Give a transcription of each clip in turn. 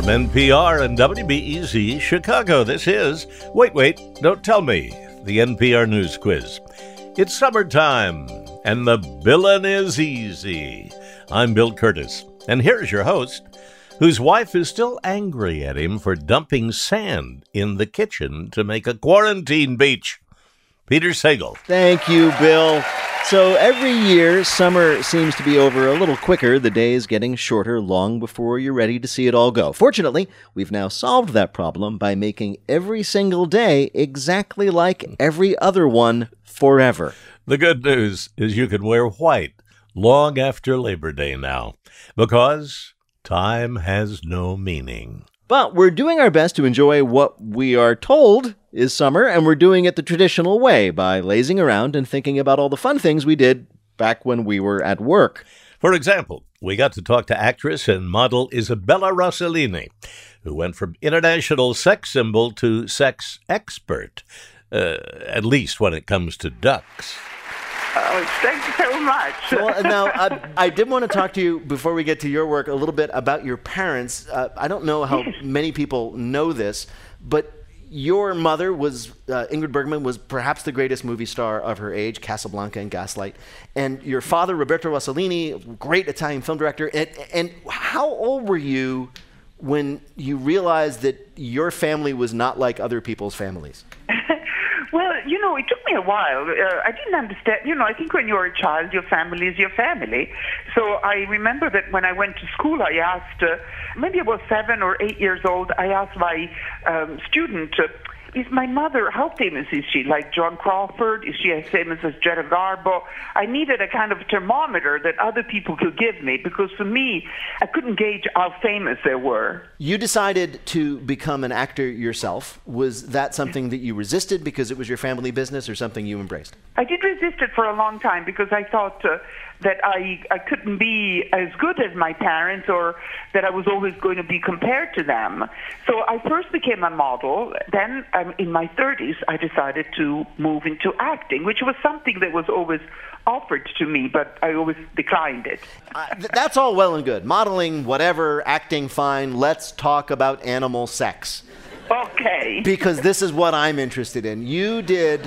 NPR and WBEZ Chicago. This is Wait, Don't Tell Me, the NPR News Quiz. It's summertime, and the billin' is easy. I'm Bill Curtis, and here's your host, whose wife is still angry at him for dumping sand in the kitchen to make a quarantine beach. Peter Sagal. Thank you, Bill. So every year, summer seems to be over a little quicker, the days getting shorter long before you're ready to see it all go. Fortunately, we've now solved that problem by making every single day exactly like every other one forever. The good news is you can wear white long after Labor Day now, because time has no meaning. But we're doing our best to enjoy what we are told is summer, and we're doing it the traditional way by lazing around and thinking about all the fun things we did back when we were at work. For example, we got to talk to actress and model Isabella Rossellini, who went from international sex symbol to sex expert, at least when it comes to ducks. Oh, thank you so much. Well, now, I did want to talk to you, before we get to your work, a little bit about your parents. I don't know how many people know this, but your mother was, Ingrid Bergman, was perhaps the greatest movie star of her age, Casablanca and Gaslight. And your father, Roberto Rossellini, great Italian film director. And how old were you when you realized that your family was not like other people's families? Well, it took me a while. I didn't understand. I think when you're a child, your family is your family. So I remember that when I went to school, I asked, maybe I was 7 or 8 years old, I asked my student, is my mother, how famous is she? Like Joan Crawford? Is she as famous as Greta Garbo? I needed a kind of thermometer that other people could give me, because for me, I couldn't gauge how famous they were. You decided to become an actor yourself. Was that something that you resisted because it was your family business, or something you embraced? I did resist it for a long time because I thought that I couldn't be as good as my parents, or that I was always going to be compared to them. So I first became a model. Then in my 30s, I decided to move into acting, which was something that was always offered to me, but I always declined it. That's all well and good. Modeling, whatever, acting, fine. Let's talk about animal sex. Okay. Because this is what I'm interested in. You did...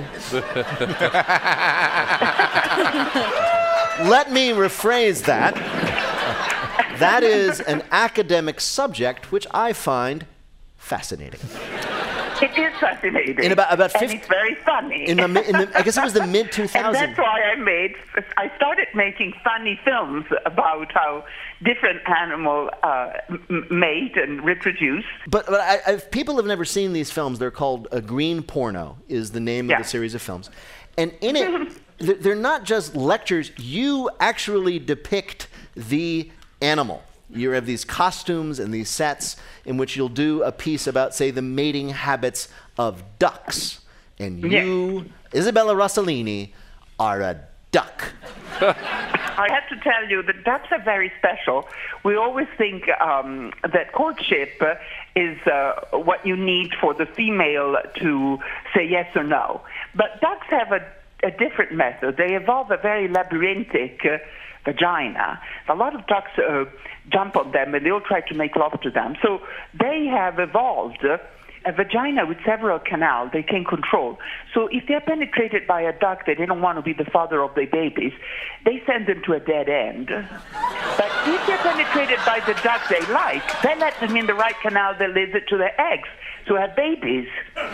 Let me rephrase that. That is an academic subject which I find fascinating. It is fascinating. In about 50, and it's very funny. I guess it was the mid-2000s. And that's why I started making funny films about how different animals mate and reproduce. But if people have never seen these films, they're called A Green Porno, is the name of the series of films. And in it, they're not just lectures. You actually depict the animal. You have these costumes and these sets in which you'll do a piece about, say, the mating habits of ducks. And you, Isabella Rossellini, are a duck. I have to tell you that ducks are very special. We always think that courtship is what you need for the female to say yes or no. But ducks have a different method. They evolve a very labyrinthic vagina. A lot of ducks jump on them and they'll try to make love to them. So they have evolved a vagina with several canals they can control. So if they're penetrated by a duck that they don't want to be the father of their babies, they send them to a dead end. But if they're penetrated by the duck they like, they let them in the right canal that leads it to their eggs to have babies.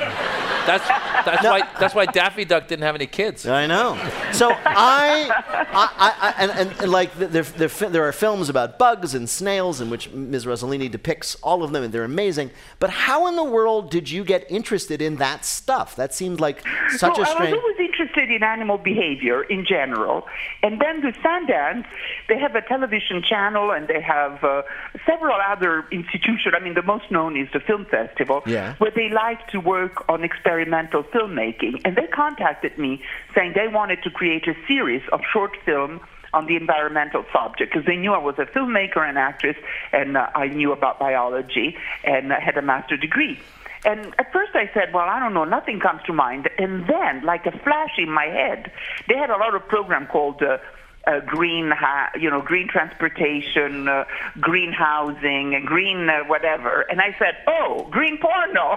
That's why Daffy Duck didn't have any kids. I know. So there are films about bugs and snails in which Ms. Rossellini depicts all of them, and they're amazing. But how in the world did you get interested in that stuff? That seemed like such a strange... I was always interested in animal behavior in general. And then with Sundance, they have a television channel and they have several other institutions. I mean, the most known is the Film Festival. Yeah. Where they like to work on experimental filmmaking. And they contacted me saying they wanted to create a series of short film on the environmental subject, because they knew I was a filmmaker and actress, and I knew about biology, and I had a master's degree. And at first I said, well, I don't know, nothing comes to mind. And then, like a flash in my head, they had a lot of program called green transportation, green housing, green whatever. And I said, oh, green porno.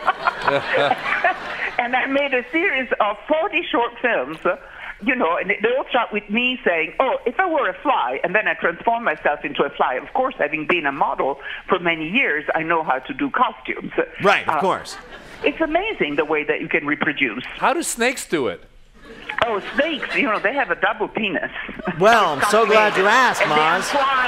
And I made a series of 40 short films, and they all start with me saying, oh, if I were a fly, and then I transform myself into a fly. Of course, having been a model for many years, I know how to do costumes. Right, of course. It's amazing the way that you can reproduce. How do snakes do it? Oh, snakes, they have a double penis. Well, I'm so glad you asked, Maz.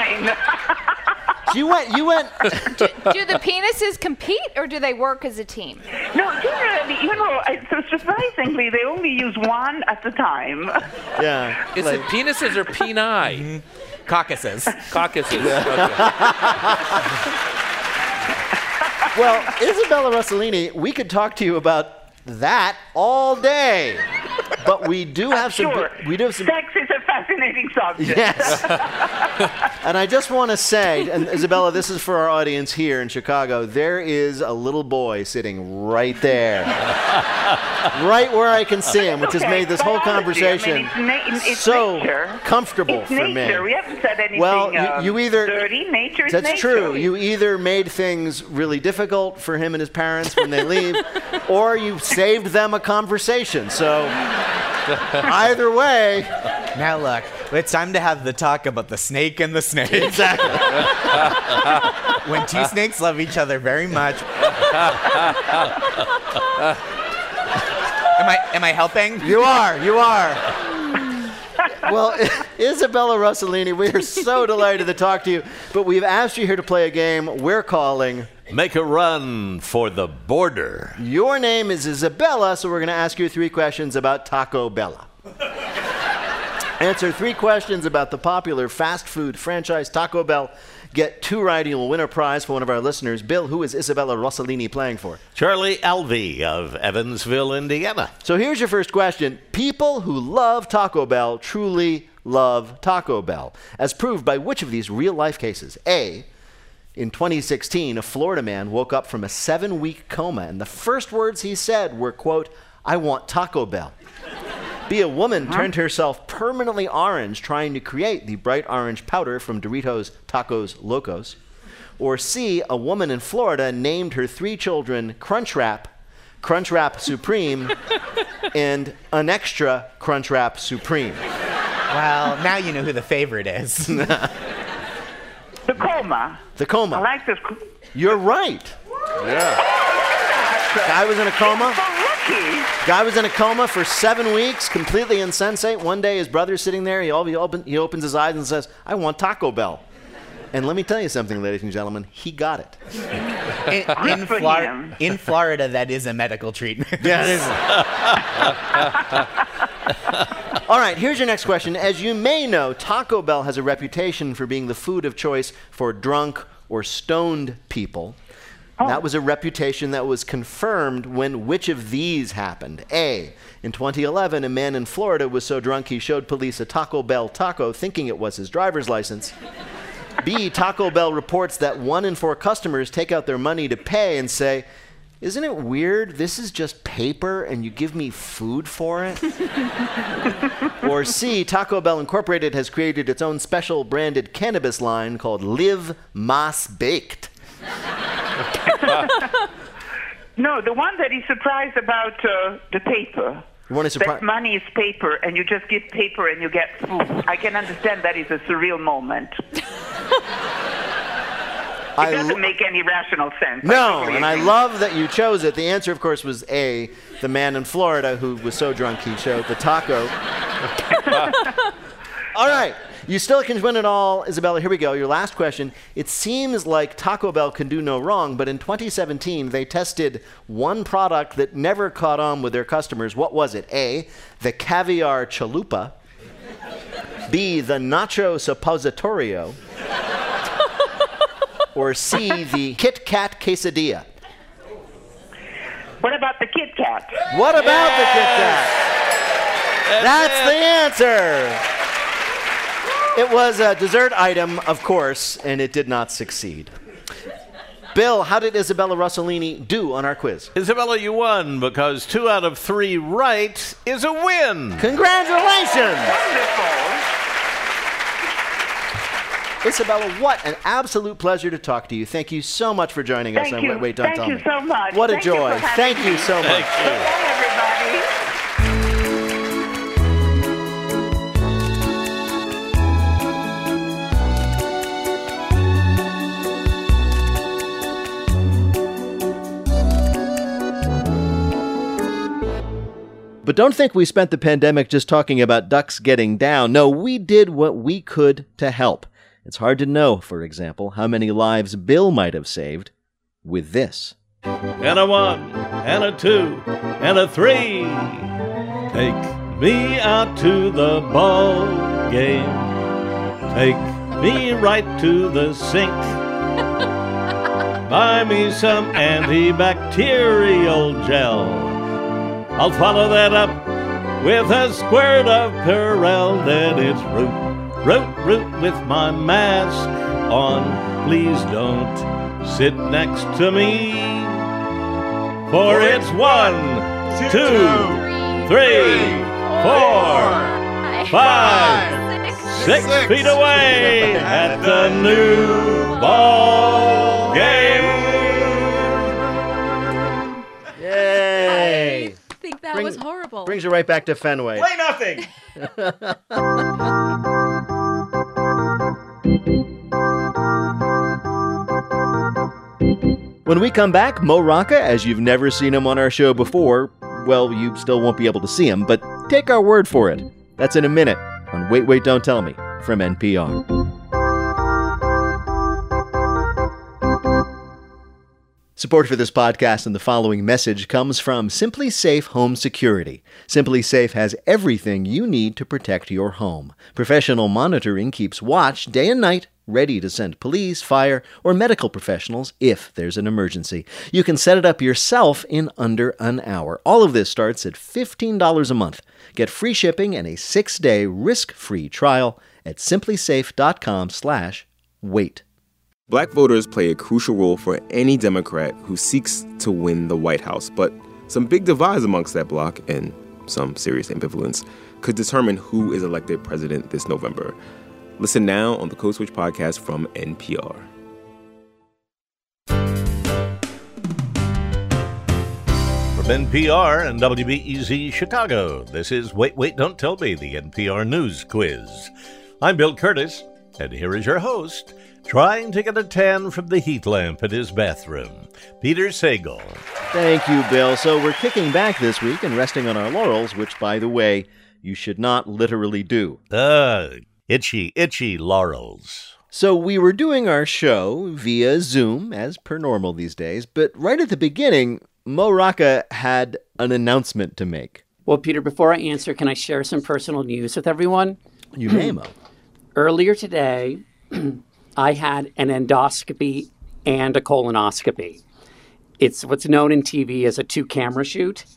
You went. Do the penises compete, or do they work as a team? No, generally, so surprisingly, they only use one at a time. Yeah. Is it penises or peni? Mm-hmm. Caucuses. Caucuses. Well, Isabella Rossellini, we could talk to you about that all day. But we do have some. Sure. Sex is a fascinating subject. Yes. And I just want to say, and Isabella, this is for our audience here in Chicago, there is a little boy sitting right there. Right where I can see him, which has made this whole conversation it's so nature. comfortable it's for nature. me. We haven't said anything Well, you either dirty. Nature is That's nature. true. You either made things really difficult for him and his parents when they leave, or you saved them a conversation. So either way. Now look, it's time to have the talk about the snake and the snake. Exactly. When two snakes love each other very much. Am I helping? You are. Well, Isabella Rossellini, we are so delighted to talk to you, but we've asked you here to play a game we're calling Make a Run for the Border. Your name is Isabella, so we're going to ask you 3 questions about Taco Bella. Answer 3 questions about the popular fast food franchise Taco Bell. Get 2 right, you'll win a prize for one of our listeners. Bill, who is Isabella Rossellini playing for? Charlie Alvey of Evansville, Indiana. So here's your first question. People who love Taco Bell truly love Taco Bell, as proved by which of these real-life cases? A, in 2016, a Florida man woke up from a 7-week coma, and the first words he said were, quote, I want Taco Bell. B, a woman turned herself permanently orange trying to create the bright orange powder from Doritos Tacos Locos. Or C, a woman in Florida named her 3 children Crunchwrap Supreme, and an extra Crunchwrap Supreme. Well, now you know who the favorite is. The coma. The coma. I like this. You're right. Yeah. Guy was in a coma. So lucky. Guy was in a coma for 7 weeks, completely insensate. One day his brother's sitting there. He opens his eyes and says, I want Taco Bell. And let me tell you something, ladies and gentlemen. He got it. In Florida, that is a medical treatment. Yeah, it is. All right, here's your next question. As you may know, Taco Bell has a reputation for being the food of choice for drunk or stoned people. Oh. That was a reputation that was confirmed when which of these happened? A, in 2011, a man in Florida was so drunk he showed police a Taco Bell taco thinking it was his driver's license. B, Taco Bell reports that 1 in 4 customers take out their money to pay and say, isn't it weird? This is just paper and you give me food for it? Or C, Taco Bell Incorporated has created its own special branded cannabis line called Live Mas Baked. No, the one that is surprised about the paper. That money is paper, and you just give paper and you get food. I can understand that is a surreal moment. It doesn't make any rational sense. No, and I love that you chose it. The answer, of course, was A, the man in Florida who was so drunk he showed the taco. All right. You still can win it all, Isabella. Here we go. Your last question. It seems like Taco Bell can do no wrong, but in 2017, they tested one product that never caught on with their customers. What was it? A, the caviar chalupa. B, the nacho suppositorio. Or C, the Kit Kat quesadilla. What about the Kit Kat? What about the Kit Kat? That's the answer. It was a dessert item, of course, and it did not succeed. Bill, how did Isabella Rossellini do on our quiz? Isabella, you won because 2 out of 3 right is a win. Congratulations! Wonderful. Isabella, what an absolute pleasure to talk to you. Thank you so much for joining us on Wait, Don't Tell Me. Thank you so much. What a Thank you joy. for having Thank you me. so much. Bye, everybody. But don't think we spent the pandemic just talking about ducks getting down. No, we did what we could to help. It's hard to know, for example, how many lives Bill might have saved with this. And a 1, and a 2, and a 3. Take me out to the ball game. Take me right to the sink. Buy me some antibacterial gel. I'll follow that up with a squirt of Purell. Then it's root with my mask on. Please don't sit next to me. For it's 1, 2, 3, 4, 5, 6 feet away at the new ball game. Yay! I think that was horrible. Brings you right back to Fenway. Play nothing. When we come back, Mo Rocca, as you've never seen him on our show before, well, you still won't be able to see him, but take our word for it. That's in a minute on Wait, Wait, Don't Tell Me from NPR. Support for this podcast and the following message comes from Simply Safe Home Security. Simply Safe has everything you need to protect your home. Professional monitoring keeps watch day and night, ready to send police, fire, or medical professionals if there's an emergency. You can set it up yourself in under an hour. All of this starts at $15 a month. Get free shipping and a 6-day risk-free trial at simplysafe.com/wait. Black voters play a crucial role for any Democrat who seeks to win the White House, but some big divides amongst that bloc and some serious ambivalence could determine who is elected president this November. Listen now on the Code Switch podcast from NPR. From NPR and WBEZ Chicago, this is Wait, Wait, Don't Tell Me, the NPR News Quiz. I'm Bill Curtis, and here is your host, trying to get a tan from the heat lamp in his bathroom, Peter Sagal. Thank you, Bill. So we're kicking back this week and resting on our laurels, which, by the way, you should not literally do. Itchy laurels. So we were doing our show via Zoom, as per normal these days, but right at the beginning, Mo Rocca had an announcement to make. Well, Peter, before I answer, can I share some personal news with everyone? You may, Mo. Earlier today, I had an endoscopy and a colonoscopy. It's what's known in TV as a 2-camera shoot.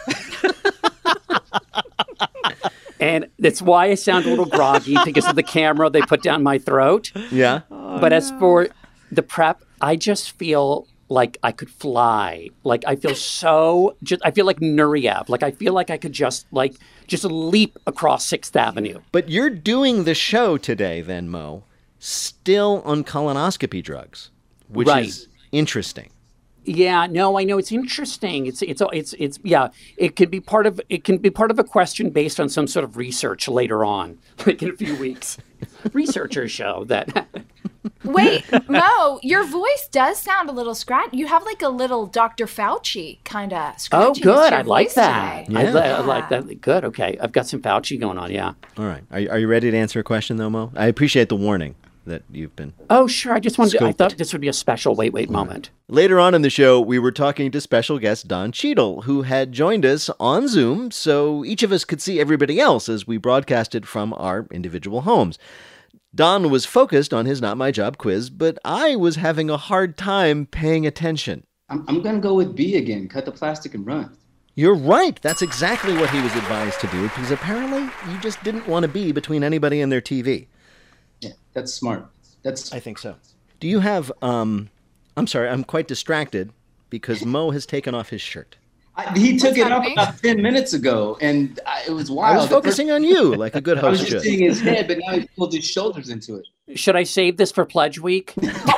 And that's why I sound a little groggy, because of the camera they put down my throat. Yeah. But as for the prep, I just feel like I could fly. Like I feel I feel like Nureyev. Like I feel like I could just leap across 6th Avenue. But you're doing the show today then, Mo, still on colonoscopy drugs, which is interesting. Yeah, no, I know it's interesting. It's yeah. It can be part of a question based on some sort of research later on, like in a few weeks. Researchers show that. Wait, Mo, your voice does sound a little scratchy. You have like a little Dr. Fauci kind of scratchiness. Oh, good. To your I like voice that. today. I like that. Good. Okay, I've got some Fauci going on. Yeah. All right. Are you ready to answer a question, though, Mo? I appreciate the warning that you've been... Oh, sure. I just wanted I Scoped. thought this would be a special wait moment. Later on in the show, we were talking to special guest Don Cheadle, who had joined us on Zoom, so each of us could see everybody else as we broadcasted from our individual homes. Don was focused on his Not My Job quiz, but I was having a hard time paying attention. I'm going to go with B again. Cut the plastic and run. You're right. That's exactly what he was advised to do, because apparently you just didn't want to be between anybody and their TV. Yeah, that's smart. I think so. Do you have, I'm sorry, I'm quite distracted because Mo has taken off his shirt. He took it happening? up about 10 minutes ago, and it was wild. I was focusing on you like a good I was host just should. seeing his head, but now he pulled his shoulders into it. Should I save this for Pledge Week?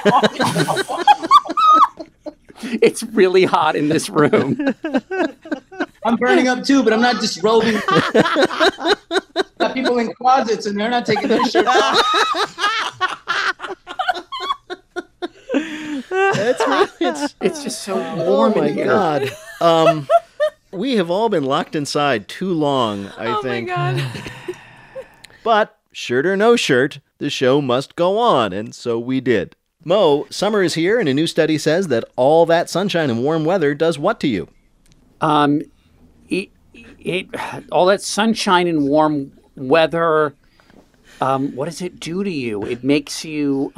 It's really hot in this room. I'm burning up too, but I'm not disrobing. Got people in closets and they're not taking their shirts off. It's just so warm in here. God. We have all been locked inside too long, I think. Oh my God. But shirt or no shirt, the show must go on, and so we did. Mo, summer is here, and a new study says that all that sunshine and warm weather does what to you? All that sunshine and warm weather, what does it do to you? It makes you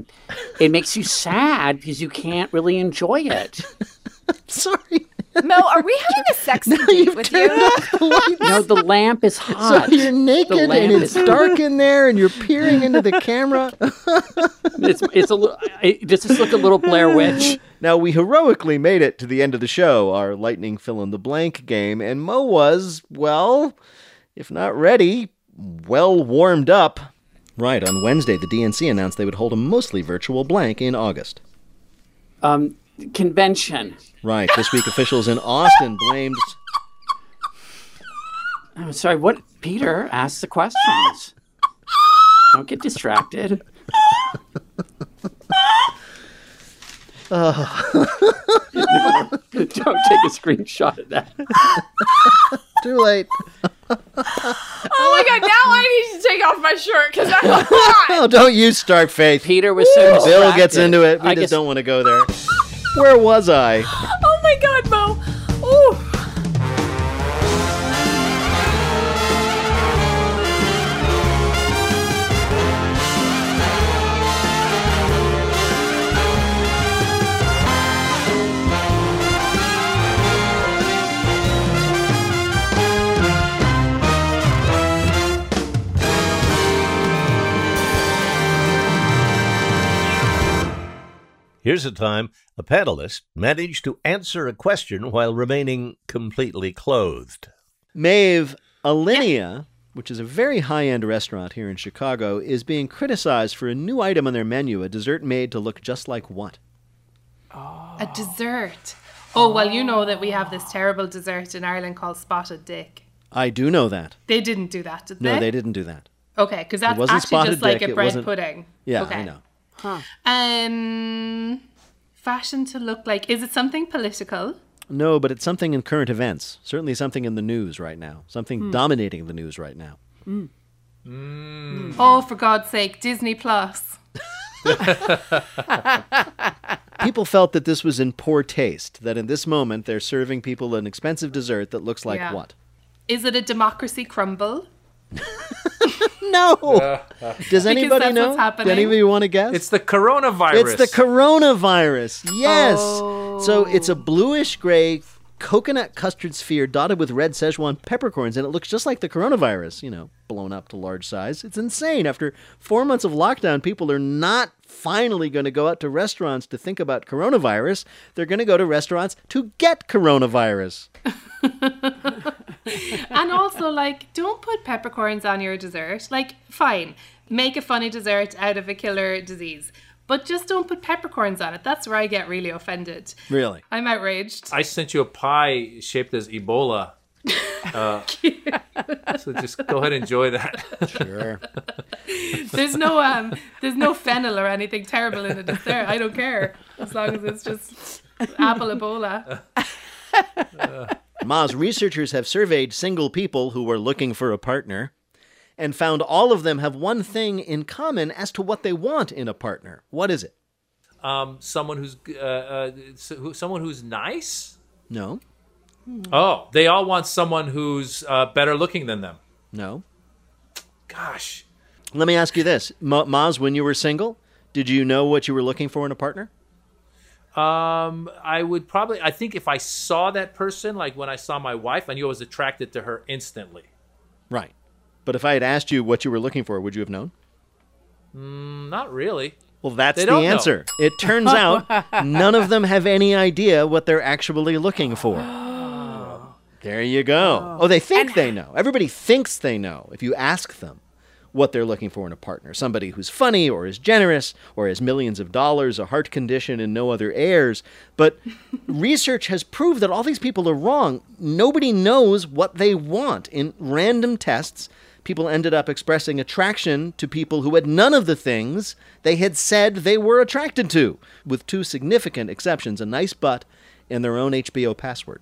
sad because you can't really enjoy it. Sorry. Mo, are we having a sexy date with you? No, the lamp is hot. So you're naked and it's dark in there and you're peering into the camera. It's a little. Does this look a little Blair Witch? Now, we heroically made it to the end of the show, our lightning fill-in-the-blank game, and Mo was, well, if not ready, well warmed up. Right, on Wednesday, the DNC announced they would hold a mostly virtual blank in August. Convention. Right, this week officials in Austin blamed... I'm sorry, what? Peter, ask the questions. Don't get distracted. Oh. Don't take a screenshot of that. Too late. Oh my God, now I need to take off my shirt because I'm hot. Oh, don't you start, Faith. Peter was so distracted. Bill gets into it. We just don't want to go there. Where was I? Oh my God, Mo. Ooh. Here's a time a panelist managed to answer a question while remaining completely clothed. Maeve, Alinea, which is a very high-end restaurant here in Chicago, is being criticized for a new item on their menu, a dessert made to look just like what? A dessert. Oh, well, you know that we have this terrible dessert in Ireland called Spotted Dick. I do know that. They didn't do that, did they? No, they didn't do that. Okay, because that's wasn't actually Spotted just like Dick, a it bread wasn't- pudding. Yeah, okay. I know. Huh. Fashion to look like. Is it something political? No, but it's something in current events. Certainly something in the news right now. Something dominating the news right now. Oh, for God's sake, Disney Plus. People felt that this was in poor taste, that in this moment they're serving people an expensive dessert that looks like Yeah. what? Is it a democracy crumble? No! Does anybody that's know? what's happening. Do anybody want to guess? It's the coronavirus. It's the coronavirus. Yes. So it's a bluish gray coconut custard sphere dotted with red Szechuan peppercorns, and it looks just like the coronavirus, you know, blown up to large size. It's insane. After 4 months of lockdown, people are not finally going to go out to restaurants to think about coronavirus. They're going to go to restaurants to get coronavirus. And also, like, don't put peppercorns on your dessert. Like, fine, make a funny dessert out of a killer disease. But just don't put peppercorns on it. That's where I get really offended. Really? I'm outraged. I sent you a pie shaped as Ebola. So just go ahead and enjoy that. Sure. There's no fennel or anything terrible in the dessert. I don't care. As long as it's just apple Ebola. Maz, researchers have surveyed single people who were looking for a partner and found all of them have one thing in common as to what they want in a partner. What is it? Someone who's nice. No. Oh, they all want someone who's better looking than them. No. Gosh. Let me ask you this. Maz, when you were single, did you know what you were looking for in a partner? I think if I saw that person, like when I saw my wife, I knew I was attracted to her instantly. Right. But if I had asked you what you were looking for, would you have known? Not really. Well, that's They the don't know. answer. It turns out none of them have any idea what they're actually looking for. There you go. Oh, they think they know. Everybody thinks they know if you ask them what they're looking for in a partner. Somebody who's funny or is generous or has millions of dollars, a heart condition, and no other heirs. But research has proved that all these people are wrong. Nobody knows what they want. In random tests, people ended up expressing attraction to people who had none of the things they had said they were attracted to, with two significant exceptions: a nice butt and their own HBO password.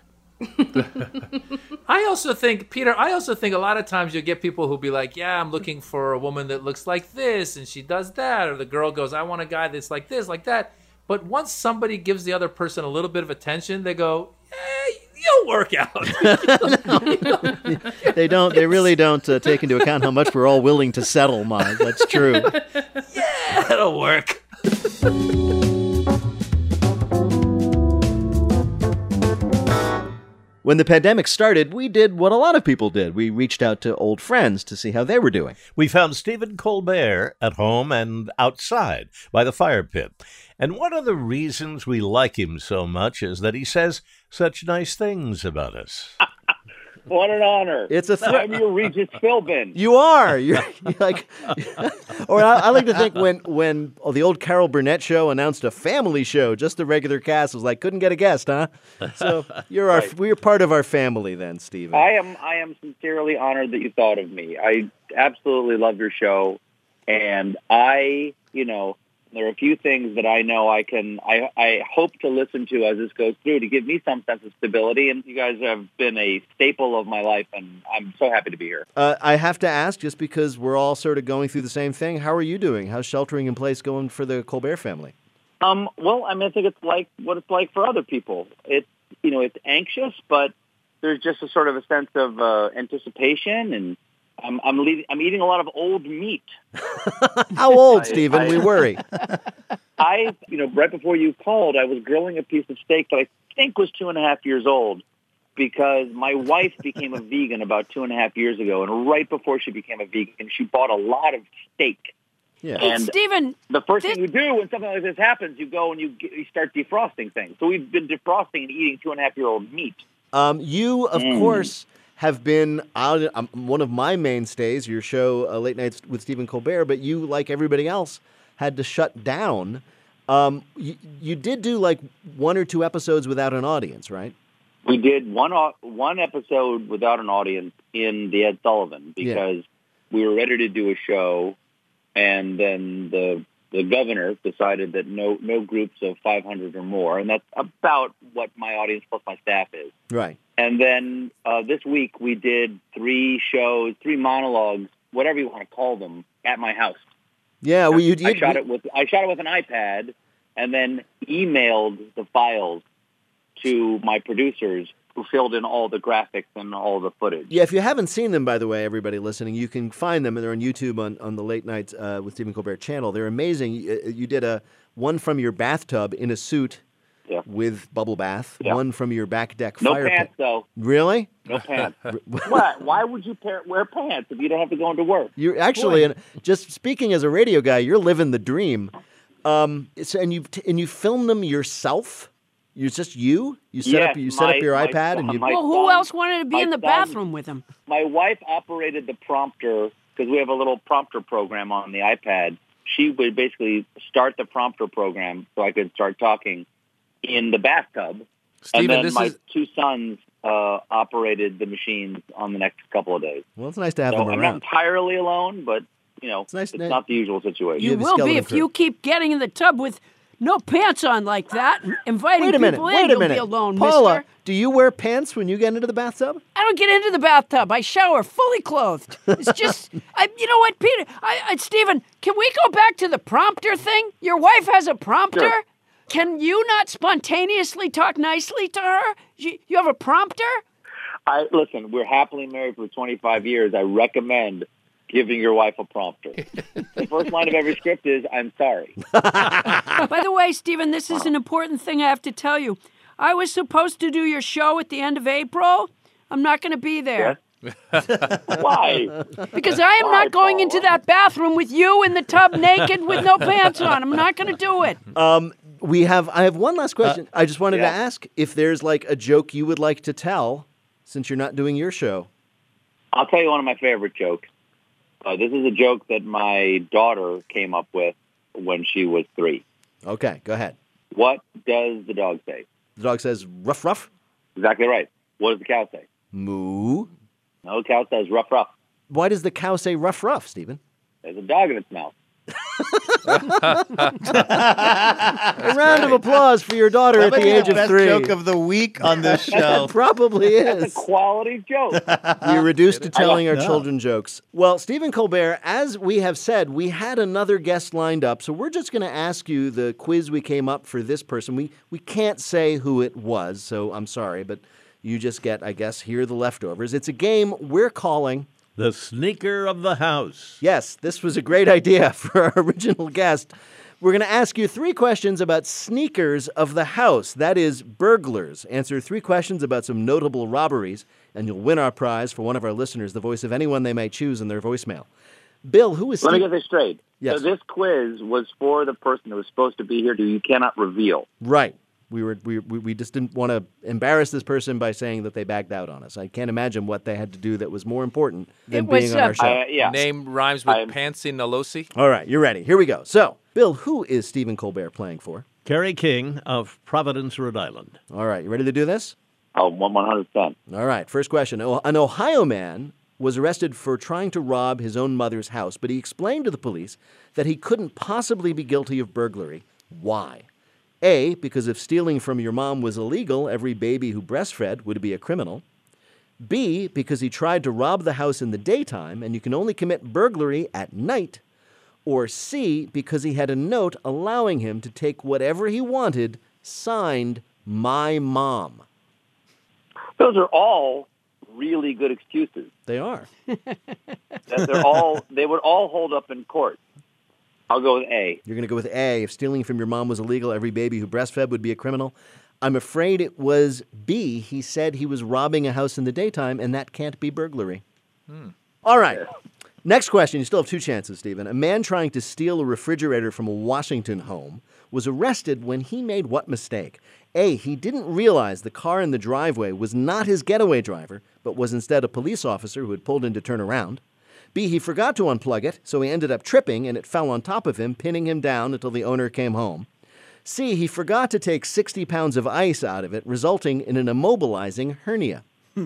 I also think, Peter, a lot of times you'll get people who'll be like, yeah, I'm looking for a woman that looks like this and she does that. Or the girl goes, I want a guy that's like this, like that. But once somebody gives the other person a little bit of attention, they go, you'll work out. They don't. They really don't take into account how much we're all willing to settle, Maz. That's true. Yeah, it'll work. When the pandemic started, we did what a lot of people did. We reached out to old friends to see how they were doing. We found Stephen Colbert at home and outside by the fire pit. And one of the reasons we like him so much is that he says such nice things about us. What an honor. It's a I'm your Regis Philbin. You are. You're like, or I like to think when the old Carol Burnett show announced a family show, just the regular cast was like, couldn't get a guest, huh? So we're part of our family then, Stephen. I am sincerely honored that you thought of me. I absolutely love your show, and there are a few things that I know I hope to listen to as this goes through to give me some sense of stability, and you guys have been a staple of my life, and I'm so happy to be here. I have to ask, just because we're all sort of going through the same thing, how are you doing? How's sheltering in place going for the Colbert family? Well, I think it's like what it's like for other people. It's anxious, but there's just a sort of a sense of anticipation, and I'm eating a lot of old meat. How old, Stephen? We worry. Right before you called, I was grilling a piece of steak that I think was 2.5 years old, because my wife became a vegan about 2.5 years ago, and right before she became a vegan, she bought a lot of steak. Yeah. And Stephen, the first thing you do when something like this happens, you go and you start defrosting things. So we've been defrosting and eating 2.5-year-old meat. You, of course, have been one of my mainstays, your show, Late Nights with Stephen Colbert, but you, like everybody else, had to shut down. You did do like 1 or 2 episodes without an audience, right? We did one episode without an audience in the Ed Sullivan, because we were ready to do a show, and then the governor decided that no groups of 500 or more, and that's about what my audience plus my staff is. Right. And then this week we did 3 monologues, whatever you want to call them, at my house. Yeah, well, I shot it with an iPad, and then emailed the files to my producers, who filled in all the graphics and all the footage. Yeah, if you haven't seen them, by the way, everybody listening, you can find them. They're on YouTube on the Late Nights with Stephen Colbert channel. They're amazing. You did one from your bathtub in a suit with bubble bath. Yeah. One from your back deck fire pit. No pants, though. Really? No pants. What? Why would you wear pants if you don't have to go into work? You're actually, and just speaking as a radio guy, you're living the dream. And you film them yourself? You set up your iPad and you. Well, who else wanted to be in the bathroom with him? My wife operated the prompter, because we have a little prompter program on the iPad. She would basically start the prompter program so I could start talking in the bathtub. Steven, and then my 2 sons operated the machines on the next couple of days. Well, it's nice to have them around. I'm not entirely alone, but it's not the usual situation. You will be if you keep getting in the tub with no pants on like that, inviting people in. You'll be alone, Paula, mister. do you wear pants when you get into the bathtub? I don't get into the bathtub. I shower fully clothed. It's just, you know what, Peter? Stephen, can we go back to the prompter thing? Your wife has a prompter? Sure. Can you not spontaneously talk nicely to her? You have a prompter? Listen, we're happily married for 25 years. I recommend giving your wife a prompter. The first line of every script is, I'm sorry. By the way, Stephen, this is an important thing I have to tell you. I was supposed to do your show at the end of April. I'm not going to be there. Yes. Why? Because I am not going into that bathroom with you in the tub naked with no pants on. I'm not going to do it. I have one last question. I just wanted to ask if there's like a joke you would like to tell since you're not doing your show. I'll tell you one of my favorite jokes. This is a joke that my daughter came up with when she was 3. Okay, go ahead. What does the dog say? The dog says, ruff, ruff. Exactly right. What does the cow say? Moo. No, the cow says ruff, ruff. Why does the cow say ruff, ruff, Stephen? There's a dog in its mouth. A round of applause for your daughter That at might the be age the of best 3. joke of the week on this show. It probably That's is. a quality joke. You're reduced to telling our No. children jokes. Well, Stephen Colbert, as we have said, we had another guest lined up, so we're just going to ask you the quiz we came up for this person. We can't say who it was, so I'm sorry, but you just get, I guess, here are the leftovers. It's a game we're calling The Sneaker of the House. Yes, this was a great idea for our original guest. We're going to ask you 3 questions about sneakers of the house, that is, burglars. Answer 3 questions about some notable robberies, and you'll win our prize for one of our listeners, the voice of anyone they may choose in their voicemail. Bill, who is Let me Steve? get this straight. Yes. So this quiz was for the person who was supposed to be here who you cannot reveal. Right. We just didn't want to embarrass this person by saying that they backed out on us. I can't imagine what they had to do that was more important than It was, being on our show. Yeah. Name rhymes with Pansy Nalosi. All right, you're ready. Here we go. So, Bill, who is Stephen Colbert playing for? Kerry King of Providence, Rhode Island. All right, you ready to do this? Oh, 100%. All right, first question. An Ohio man was arrested for trying to rob his own mother's house, but he explained to the police that he couldn't possibly be guilty of burglary. Why? A, because if stealing from your mom was illegal, every baby who breastfed would be a criminal. B, because he tried to rob the house in the daytime, and you can only commit burglary at night. Or C, because he had a note allowing him to take whatever he wanted, signed, "My Mom." Those are all really good excuses. They are. They would all hold up in court. I'll go with A. You're going to go with A. If stealing from your mom was illegal, every baby who breastfed would be a criminal. I'm afraid it was B. He said he was robbing a house in the daytime, and that can't be burglary. All right. Next question. You still have 2 chances, Stephen. A man trying to steal a refrigerator from a Washington home was arrested when he made what mistake? A. He didn't realize the car in the driveway was not his getaway driver, but was instead a police officer who had pulled in to turn around. B, he forgot to unplug it, so he ended up tripping and it fell on top of him, pinning him down until the owner came home. C, he forgot to take 60 pounds of ice out of it, resulting in an immobilizing hernia.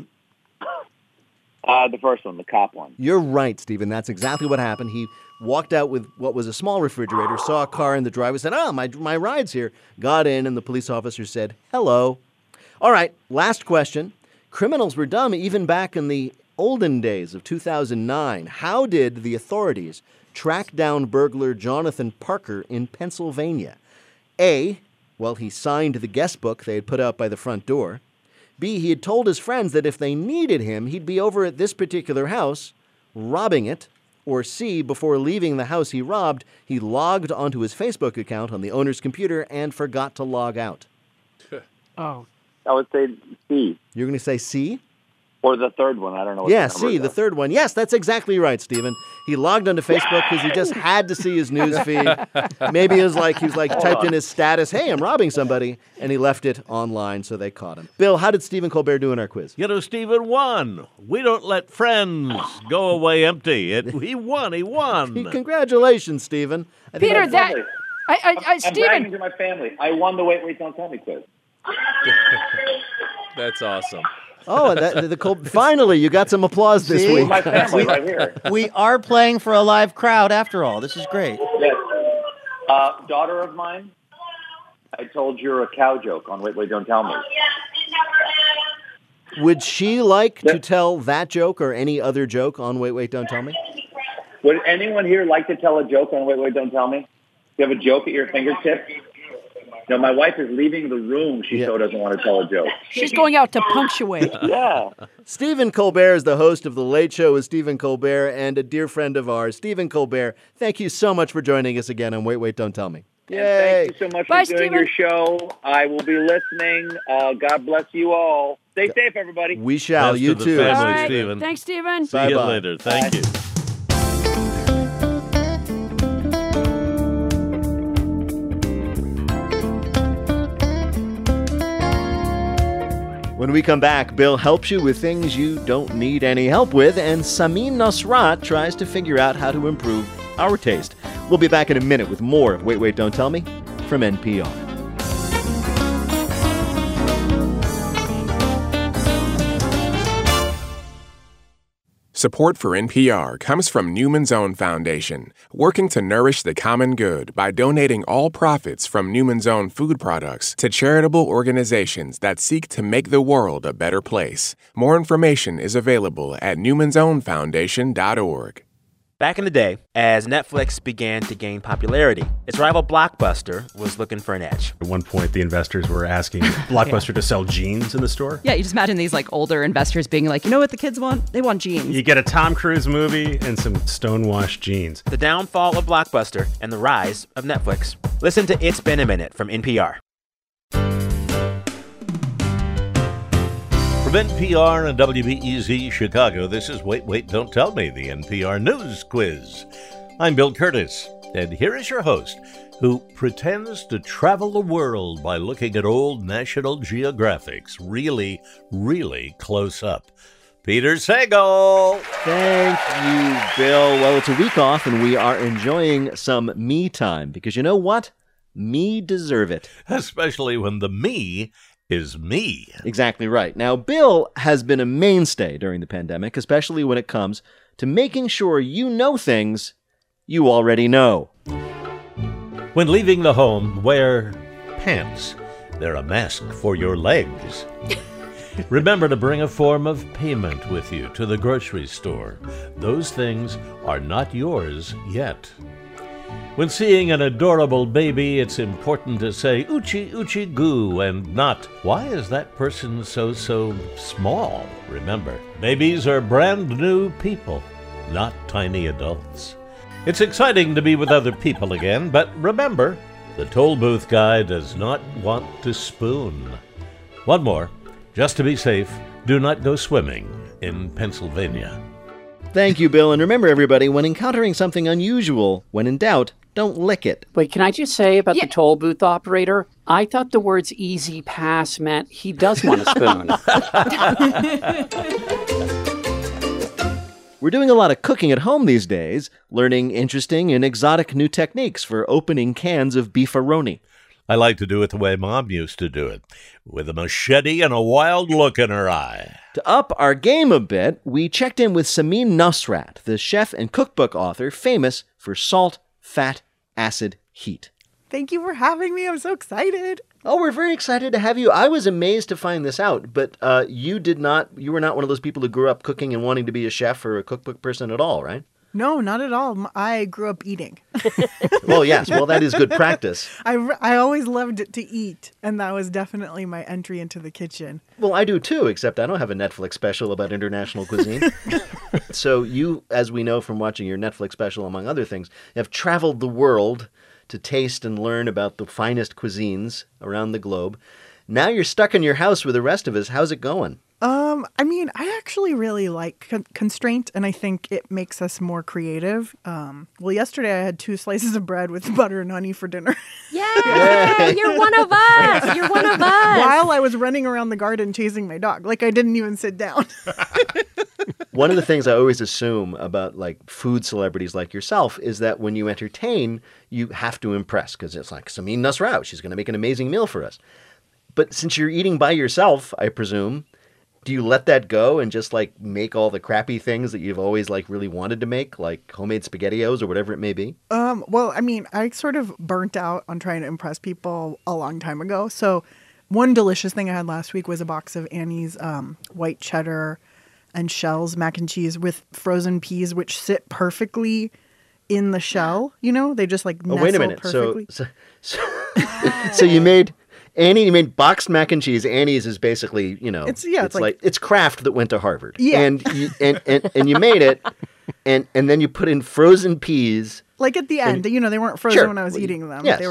The first one, the cop one. You're right, Stephen. That's exactly what happened. He walked out with what was a small refrigerator, saw a car in the driveway, said, my ride's here, got in, and the police officer said, hello. All right, last question. Criminals were dumb even back in the olden days of 2009. How did the authorities track down burglar Jonathan Parker in Pennsylvania? A, well, he signed the guest book they had put out by the front door. B, he had told his friends that if they needed him, he'd be over at this particular house, robbing it. Or C, before leaving the house he robbed, he logged onto his Facebook account on the owner's computer and forgot to log out. Oh. I would say C. You're going to say C? Or the third one. I don't know what Yeah, the number C, is. the third one. Yes, that's exactly right, Stephen. He logged onto Facebook because he just had to see his news feed. Maybe he was like typed in his status, hey, I'm robbing somebody, and he left it online, so they caught him. Bill, how did Stephen Colbert do in our quiz? You know, Stephen won. We don't let friends go away empty. He won. He won. Congratulations, Stephen. I think Peter, that I'm Stephen. bragging to my family. I won the Wait, Don't Tell Me quiz. That's awesome. Oh, finally, you got some applause this See? week. My family right here. We are playing for a live crowd after all. This is great. Yes. Daughter of mine, I told you a cow joke on Wait, Don't Tell Me. Would she like to tell that joke or any other joke on Wait, Don't Tell Me? Would anyone here like to tell a joke on Wait, Don't Tell Me? Do you have a joke at your fingertips? No, my wife is leaving the room. She so doesn't want to tell a joke. She's going out to punctuate. Yeah. Stephen Colbert is the host of The Late Show with Stephen Colbert and a dear friend of ours. Stephen Colbert, thank you so much for joining us again on Wait, Don't Tell Me. And thank you so much for doing your show. I will be listening. God bless you all. Stay safe, everybody. We shall. Best You of the too. family, All right. Stephen. Thanks, Stephen. See you Bye-bye. later. Thank you. When When we come back, Bill helps you with things you don't need any help with, and Samin Nosrat tries to figure out how to improve our taste. We'll be back in a minute with more of Wait, Wait, Don't Tell Me from NPR. Support for NPR comes from Newman's Own Foundation, working to nourish the common good by donating all profits from Newman's Own food products to charitable organizations that seek to make the world a better place. More information is available at newmansownfoundation.org. Back in the day, as Netflix began to gain popularity, its rival Blockbuster was looking for an edge. At one point, the investors were asking Blockbuster to sell jeans in the store. Yeah, you just imagine these older investors being like, you know what the kids want? They want jeans. You get a Tom Cruise movie and some stonewashed jeans. The downfall of Blockbuster and the rise of Netflix. Listen to It's Been a Minute from NPR. From NPR and WBEZ Chicago, this is Wait, Wait, Don't Tell Me, the NPR News Quiz. I'm Bill Curtis, and here is your host, who pretends to travel the world by looking at old National Geographics really, really close up. Peter Sagal. Thank you, Bill. Well, it's a week off, and we are enjoying some me time, because you know what? Me deserve it. Especially when the me is me. Exactly right. Now, Bill has been a mainstay during the pandemic, especially when it comes to making sure you know things you already know. When leaving the home, wear pants. They're a mask for your legs. Remember to bring a form of payment with you to the grocery store. Those things are not yours yet. When seeing an adorable baby, it's important to say, "Oochie, oochie, goo," and not, "Why is that person so small?" Remember, babies are brand new people, not tiny adults. It's exciting to be with other people again, but remember, the toll booth guy does not want to spoon. One more, just to be safe, do not go swimming in Pennsylvania. Thank you, Bill. And remember, everybody, when encountering something unusual, when in doubt, don't lick it. Wait, can I just say about the toll booth operator? I thought the words easy pass meant he does want a spoon. We're doing a lot of cooking at home these days, learning interesting and exotic new techniques for opening cans of beefaroni. I like to do it the way Mom used to do it, with a machete and a wild look in her eye. To up our game a bit, we checked in with Samin Nosrat, the chef and cookbook author famous for salt, fat, acid, heat. Thank you for having me. I'm so excited. Oh, we're very excited to have you. I was amazed to find this out, but you were not one of those people who grew up cooking and wanting to be a chef or a cookbook person at all, right? No, not at all. I grew up eating. Well, yes. Well, that is good practice. I always loved to eat, and that was definitely my entry into the kitchen. Well, I do too, except I don't have a Netflix special about international cuisine. So you, as we know from watching your Netflix special, among other things, have traveled the world to taste and learn about the finest cuisines around the globe. Now you're stuck in your house with the rest of us. How's it going? I mean, I actually really like constraint, and I think it makes us more creative. Well, yesterday I had 2 slices of bread with butter and honey for dinner. Yeah, you're one of us. You're one of us. While I was running around the garden chasing my dog. Like, I didn't even sit down. One of the things I always assume about food celebrities like yourself is that when you entertain, you have to impress, because it's like Samin Nosrat, she's going to make an amazing meal for us. But since you're eating by yourself, I presume, do you let that go and just make all the crappy things that you've always really wanted to make, like homemade SpaghettiOs or whatever it may be? Well, I mean, I sort of burnt out on trying to impress people a long time ago. So one delicious thing I had last week was a box of Annie's white cheddar and shells mac and cheese with frozen peas, which sit perfectly in the shell. You know, they just nestle wait a minute. Perfectly. So you made Annie, you made boxed mac and cheese. Annie's is basically, it's Kraft that went to Harvard. Yeah. And you made it, and then you put in frozen peas. Like at the end, they weren't frozen when I was eating them. Yes.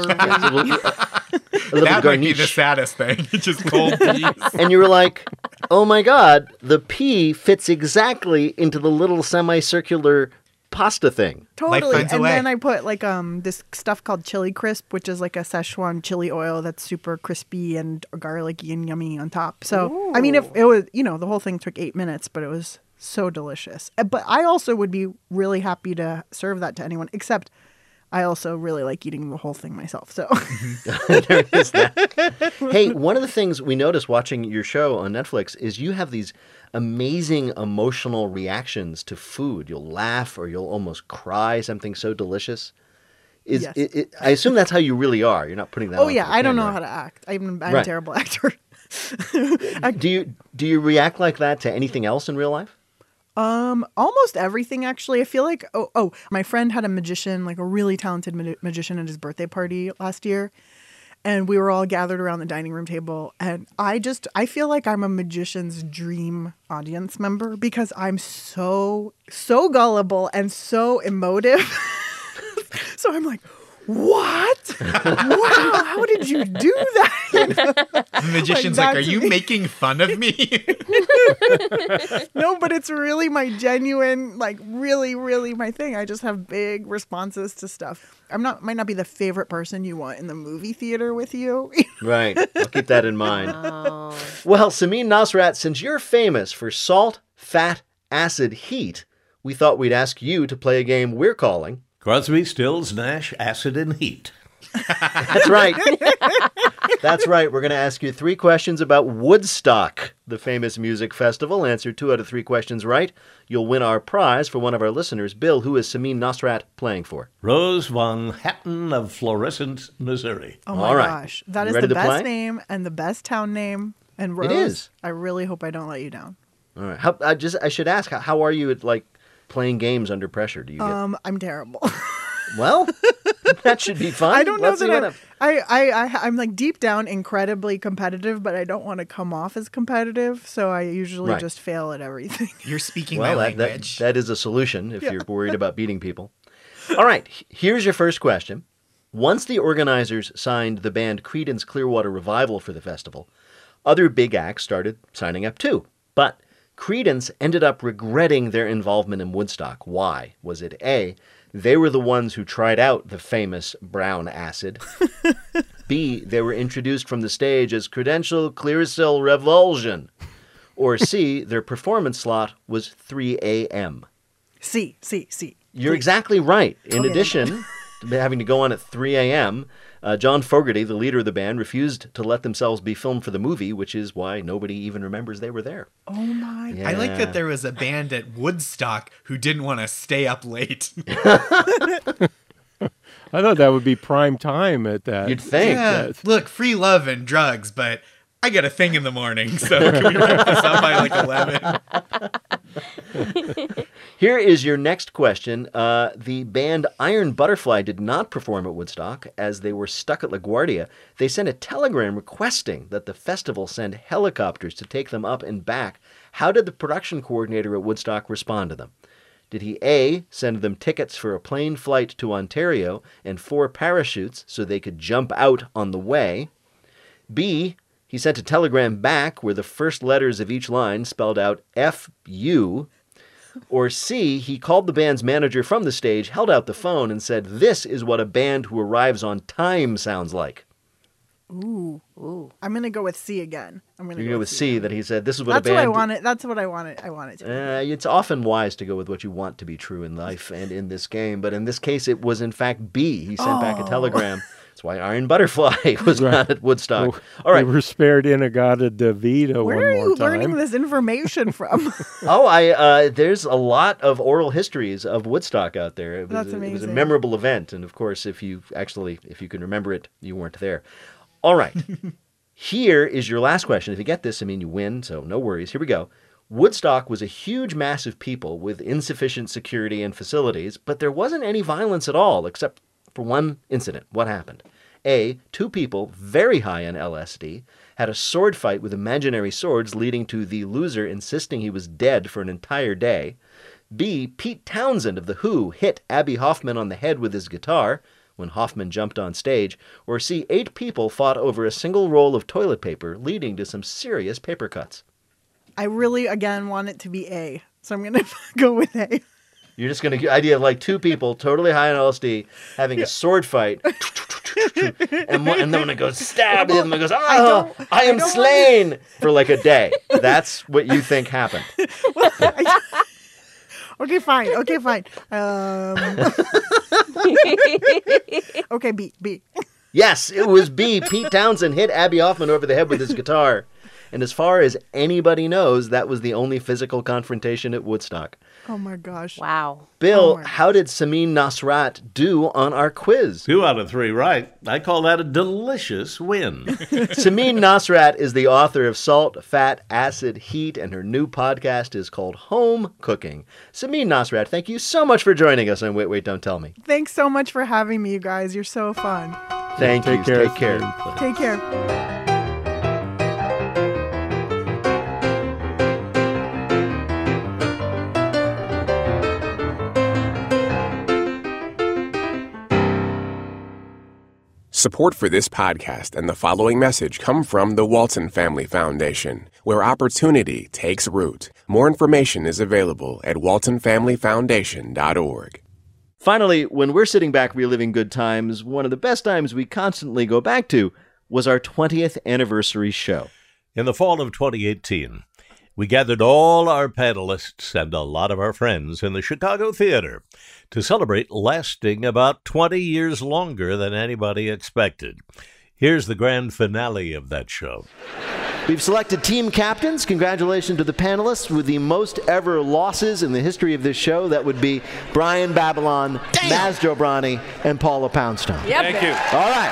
They were a little that garnish. might be the saddest thing. Just cold peas. And you were like, oh my God, the pea fits exactly into the little semicircular pasta thing. Totally. And then I put like this stuff called chili crisp, which is like a Szechuan chili oil that's super crispy and garlicky and yummy on top. So, I mean, if it was, the whole thing took 8 minutes, but it was so delicious. But I also would be really happy to serve that to anyone, except I also really like eating the whole thing myself. So there is that. Hey, one of the things we noticed watching your show on Netflix is you have these amazing emotional reactions to food. You'll laugh or you'll almost cry, something so delicious. Yes. I assume that's how you really are. You're not putting that on. Oh, yeah. For the I don't know camera. how to act. I'm a terrible actor. Do you react like that to anything else in real life? Almost everything, actually. I feel like, my friend had a magician, like a really talented magician at his birthday party last year. And we were all gathered around the dining room table. And I feel like I'm a magician's dream audience member because I'm so gullible and so emotive. So I'm like, what? Wow, how did you do that? The magician's like, are you making fun of me? No, but it's really my genuine, like really, really my thing. I just have big responses to stuff. Might not be the favorite person you want in the movie theater with you. Right. I'll keep that in mind. Well, Samin Nosrat, since you're famous for salt, fat, acid, heat, we thought we'd ask you to play a game we're calling Crosby, Stills, Nash, Acid, and Heat. That's right. That's right. We're going to ask you 3 questions about Woodstock, the famous music festival. Answer 2 out of 3 questions right. You'll win our prize for one of our listeners. Bill, who is Samin Nosrat playing for? Rose Von Hatton of Florissant, Missouri. Oh my gosh. That is the best name and the best town name. And Rose, it is. I really hope I don't let you down. All right. I should ask, how are you at playing games under pressure? Do you get... I'm terrible. Well, that should be fun. I don't know that I'm like deep down incredibly competitive, but I don't want to come off as competitive, so I usually just fail at everything. You're speaking my language. That is a solution if you're worried about beating people. All right, here's your first question. Once the organizers signed the band Creedence Clearwater Revival for the festival, other big acts started signing up too. But Creedence ended up regretting their involvement in Woodstock. Why? Was it A, they were the ones who tried out the famous brown acid? B, they were introduced from the stage as Credential Clearasil Revulsion? Or C, their performance slot was 3 a.m.? C. You're exactly right. In addition to having to go on at 3 a.m., John Fogerty, the leader of the band, refused to let themselves be filmed for the movie, which is why nobody even remembers they were there. Oh my God. I like that there was a band at Woodstock who didn't want to stay up late. I thought that would be prime time at that. You'd think. Yeah, look, free love and drugs, but I got a thing in the morning, so can we wrap this up by 11? Here is your next question. The band Iron Butterfly did not perform at Woodstock as they were stuck at LaGuardia. They sent a telegram requesting that the festival send helicopters to take them up and back. How did the production coordinator at Woodstock respond to them? Did he A, send them tickets for a plane flight to Ontario and 4 parachutes so they could jump out on the way? B, he sent a telegram back where the first letters of each line spelled out F-U? Or C, he called the band's manager from the stage, held out the phone, and said, "This is what a band who arrives on time sounds like." Ooh. I'm going to go with C again. You're going to go with C, that he said, "This is what a band..." That's what I wanted. That's what I wanted. I wanted to. It's often wise to go with what you want to be true in life and in this game, but in this case, it was in fact B. He sent back a telegram. That's why Iron Butterfly was not at Woodstock. Well, all right. We were spared Inagata DeVito Where one are more you time. learning this information from? There's a lot of oral histories of Woodstock out there. That's amazing. It was a memorable event, and of course, if you can remember it, you weren't there. All right. Here is your last question. If you get this, you win, so no worries. Here we go. Woodstock was a huge mass of people with insufficient security and facilities, but there wasn't any violence at all, except for one incident. What happened? A, 2 people, very high on LSD, had a sword fight with imaginary swords, leading to the loser insisting he was dead for an entire day. B, Pete Townsend of The Who hit Abby Hoffman on the head with his guitar when Hoffman jumped on stage. Or C, 8 people fought over a single roll of toilet paper, leading to some serious paper cuts. I really, again, want it to be A, so I'm going to go with A. You're just going to idea of like two people totally high on LSD having a sword fight. and then when it goes stab, the other one goes, oh, I am slain for like a day. That's what you think happened. Okay, fine. Okay, B. Yes, it was B. Pete Townsend hit Abby Hoffman over the head with his guitar. And as far as anybody knows, that was the only physical confrontation at Woodstock. Oh my gosh. Wow. Bill, how did Samin Nosrat do on our quiz? 2 out of 3 right. I call that a delicious win. Samin Nosrat is the author of Salt, Fat, Acid, Heat, and her new podcast is called Home Cooking. Samin Nosrat, thank you so much for joining us on Wait, Wait, Don't Tell Me. Thanks so much for having me, you guys. You're so fun. Thank you. Take care. Take care. Support for this podcast and the following message come from the Walton Family Foundation, where opportunity takes root. More information is available at waltonfamilyfoundation.org. Finally, when we're sitting back reliving good times, one of the best times we constantly go back to was our 20th anniversary show. In the fall of 2018, we gathered all our panelists and a lot of our friends in the Chicago Theater to celebrate lasting about 20 years longer than anybody expected. Here's the grand finale of that show. We've selected team captains. Congratulations to the panelists with the most ever losses in the history of this show. That would be Brian Babylon, Maz Jobrani, and Paula Poundstone. Yep. Thank you. All right.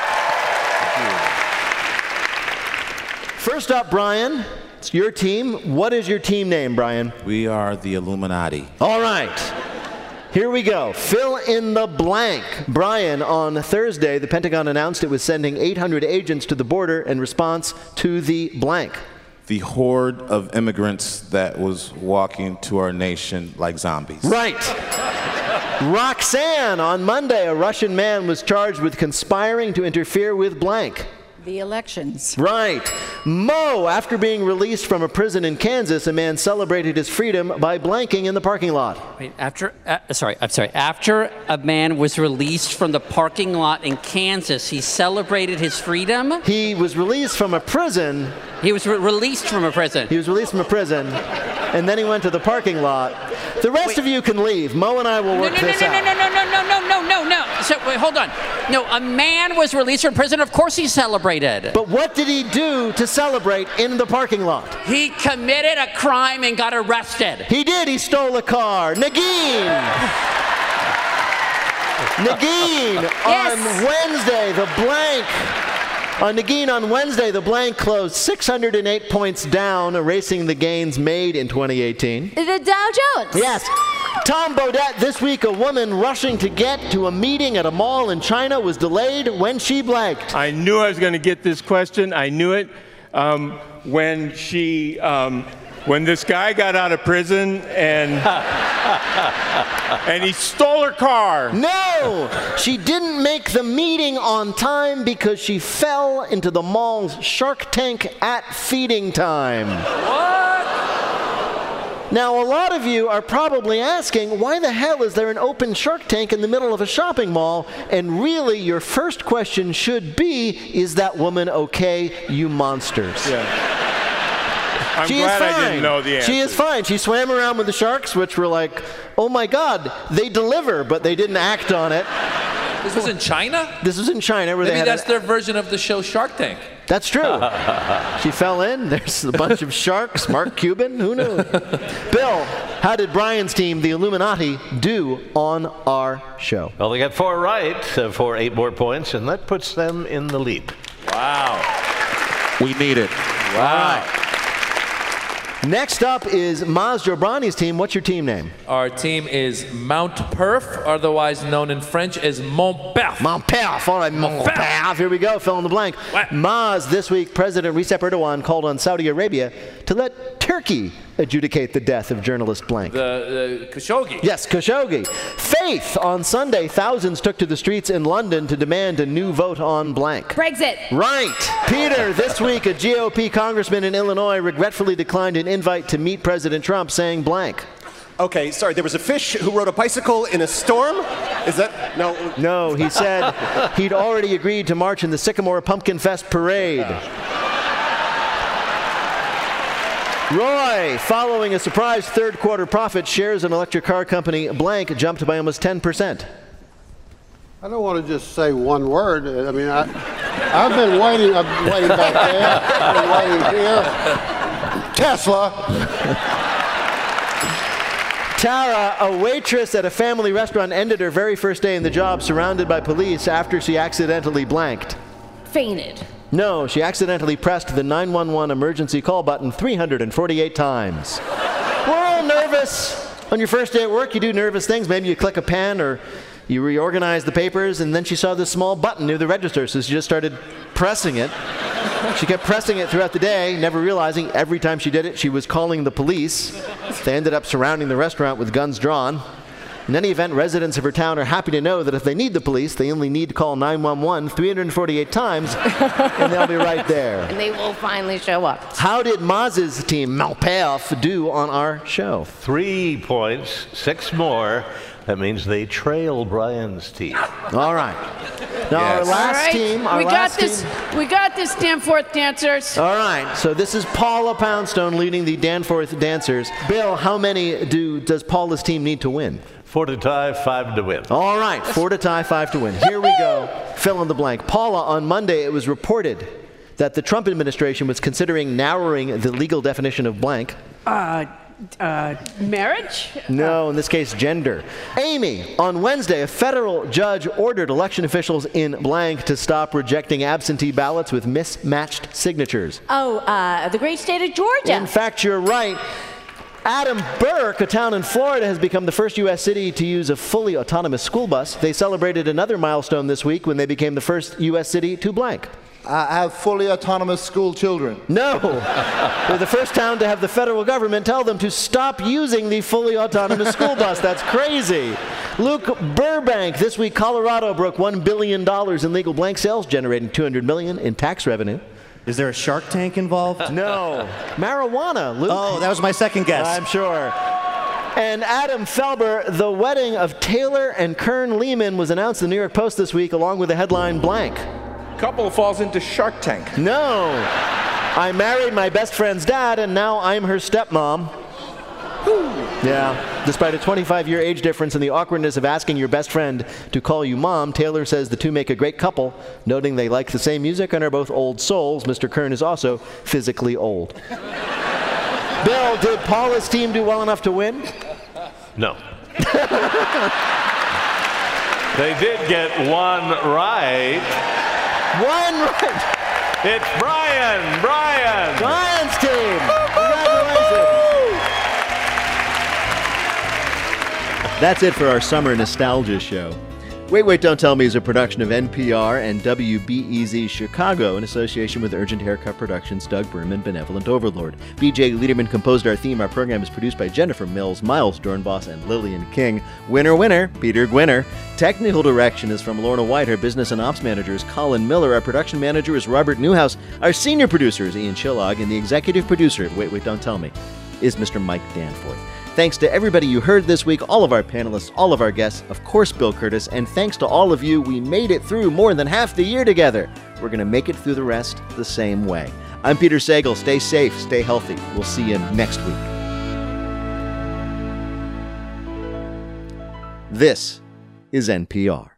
First up, Brian, it's your team. What is your team name, Brian? We are the Illuminati. All right. Here we go. Fill in the blank. Brian, on Thursday, the Pentagon announced it was sending 800 agents to the border in response to the blank. The horde of immigrants that was walking to our nation like zombies. Right. Roxanne, on Monday, a Russian man was charged with conspiring to interfere with blank. The elections. Right. Mo, after being released from a prison in Kansas, a man celebrated his freedom by blanking in the parking lot. Wait, after a man was released from the parking lot in Kansas, he celebrated his freedom? He was released from a prison. He was released from a prison. He was released from a prison, and then he went to the parking lot. The rest of you can leave. Mo and I will work this out. No. So, wait, hold on. No, a man was released from prison. Of course he celebrated. But what did he do to celebrate in the parking lot? He committed a crime and got arrested. He did. He stole a car. Nagin! On Wednesday, the blank. On Nagin on Wednesday, the blank closed 608 points down, erasing the gains made in 2018. The Dow Jones. Yes. Tom Bodette, this week a woman rushing to get to a meeting at a mall in China was delayed when she blanked. I knew I was going to get this question. I knew it when this guy got out of prison and he stole her car. No! She didn't make the meeting on time because she fell into the mall's Shark Tank at feeding time. What? Now, a lot of you are probably asking, why the hell is there an open Shark Tank in the middle of a shopping mall? And really, your first question should be, is that woman okay, you monsters? Yeah. I'm glad I didn't know the answer. She is fine. She swam around with the sharks, which were like, oh my God, they deliver, but they didn't act on it. This was in China? This was in China. Where Maybe they had that's their version of the show Shark Tank. That's true. She fell in. There's a bunch of sharks. Mark Cuban. Who knew? Bill, how did Brian's team, the Illuminati, do on our show? Well, they got 4 right for 8 more points, and that puts them in the lead. Wow. We need it. Wow. All right. Next up is Maz Jobrani's team. What's your team name? Our team is Mount Perf, otherwise known in French as Mont Perf. Mont Perf. All right, Mont Perf. Here we go. Fill in the blank. What? Maz, this week, President Recep Erdogan called on Saudi Arabia to let Turkey adjudicate the death of journalist blank. The Khashoggi. Yes, Khashoggi. Faith, on Sunday, thousands took to the streets in London to demand a new vote on blank. Brexit. Right. Peter, this week, a GOP congressman in Illinois regretfully declined an invite to meet President Trump, saying blank. Okay, sorry, there was a fish who rode a bicycle in a storm? Is that, no? No, he said he'd already agreed to march in the Sycamore Pumpkin Fest parade. Roy, following a surprise third quarter profit, shares in electric car company blank jumped by almost 10%. I don't want to just say one word. I mean, I've been waiting back there, I've been waiting here. Tesla. Tara, a waitress at a family restaurant, ended her very first day in the job surrounded by police after she accidentally blanked. Fainted. No, she accidentally pressed the 911 emergency call button 348 times. We're all nervous. On your first day at work, you do nervous things. Maybe you click a pen or you reorganize the papers, and then she saw this small button near the register, so she just started pressing it. She kept pressing it throughout the day, never realizing every time she did it, she was calling the police. They ended up surrounding the restaurant with guns drawn. In any event, residents of her town are happy to know that if they need the police, they only need to call 911 348 times, and they'll be right there. And they will finally show up. How did Maz's team, Malpayoff, do on our show? 3 points, 6 more. That means they trail Brian's team. All right. Now, our last team. We got this, Danforth dancers. All right. So this is Paula Poundstone leading the Danforth dancers. Bill, how many does Paula's team need to win? 4 to tie, 5 to win. All right. 4 to tie, 5 to win. Here we go. Fill in the blank. Paula, on Monday, it was reported that the Trump administration was considering narrowing the legal definition of blank. Marriage? No, in this case, gender. Amy, on Wednesday, a federal judge ordered election officials in blank to stop rejecting absentee ballots with mismatched signatures. The great state of Georgia. In fact, you're right. Adam Burke, a town in Florida, has become the first U.S. city to use a fully autonomous school bus. They celebrated another milestone this week when they became the first U.S. city to blank. I have fully autonomous school children. No. They're the first town to have the federal government tell them to stop using the fully autonomous school bus. That's crazy. Luke Burbank. This week, Colorado broke $1 billion in legal blank sales, generating $200 million in tax revenue. Is there a Shark Tank involved? No. Marijuana, Luke. Oh, that was my second guess. I'm sure. And Adam Felber, the wedding of Taylor and Kern Lehman was announced in the New York Post this week, along with the headline blank. Couple falls into Shark Tank. No. I married my best friend's dad, and now I'm her stepmom. Yeah. Despite a 25-year age difference and the awkwardness of asking your best friend to call you mom, Taylor says the two make a great couple, noting they like the same music and are both old souls. Mr. Kern is also physically old. Bill, did Paula's team do well enough to win? No. They did get one right. One right. It's Brian. Brian's team. Congratulations. That's it for our summer nostalgia show. Wait, Don't Tell Me is a production of NPR and WBEZ Chicago in association with Urgent Haircut Productions, Doug Berman, Benevolent Overlord. BJ Liederman composed our theme. Our program is produced by Jennifer Mills, Miles Dornbos, and Lillian King. Winner, Peter Gwinner. Technical direction is from Lorna White. Our business and ops manager is Colin Miller. Our production manager is Robert Newhouse. Our senior producer is Ian Chillog. And the executive producer of Wait, Don't Tell Me is Mr. Mike Danforth. Thanks to everybody you heard this week, all of our panelists, all of our guests, of course, Bill Curtis, and thanks to all of you, we made it through more than half the year together. We're going to make it through the rest the same way. I'm Peter Sagal. Stay safe, stay healthy. We'll see you next week. This is NPR.